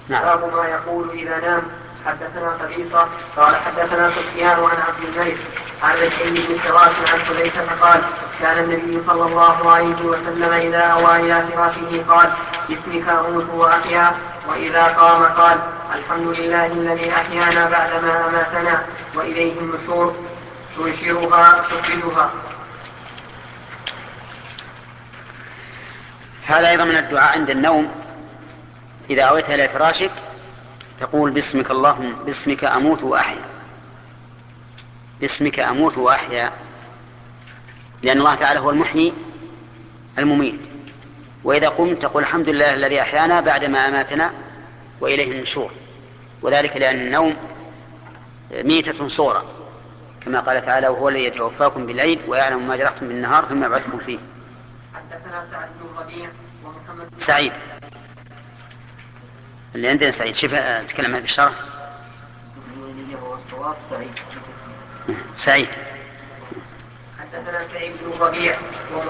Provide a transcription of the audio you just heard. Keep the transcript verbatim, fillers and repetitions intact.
نعم. باب ما يقول إذا نام. حدثنا قبيصة قال حدثنا سفيان عن عبد الملك عن رجل بن فراش عن حذيفة قال كان النبي صلى الله عليه وسلم إذا أوى إلى فراشه قال باسمك أموت وأحيا، وإذا قام قال الحمد لله الذي أحيانا بعدما أماتنا وإليه النشور تنشرها تخرجها. هذا أيضا من الدعاء عند النوم. إذا أويت إلى فراشك تقول باسمك اللهم باسمك أموت وأحيا، باسمك أموت وأحيا، لأن الله تعالى هو المحيي المميت. وإذا قمت تقول الحمد لله الذي أحيانا بعدما أماتنا وإليه النشور، وذلك لأن النوم ميتة صغرى كما قال تعالى وهو الذي يتوفاكم بالليل ويعلم ما جرحتم بالنهار ثم يبعثكم فيه. حدثنا سعد بن الربيع ومحمد سعيد اللي عندنا سعيد شوف تكلم عن بالشرح. سعيد حدثنا سعيد بن الربيع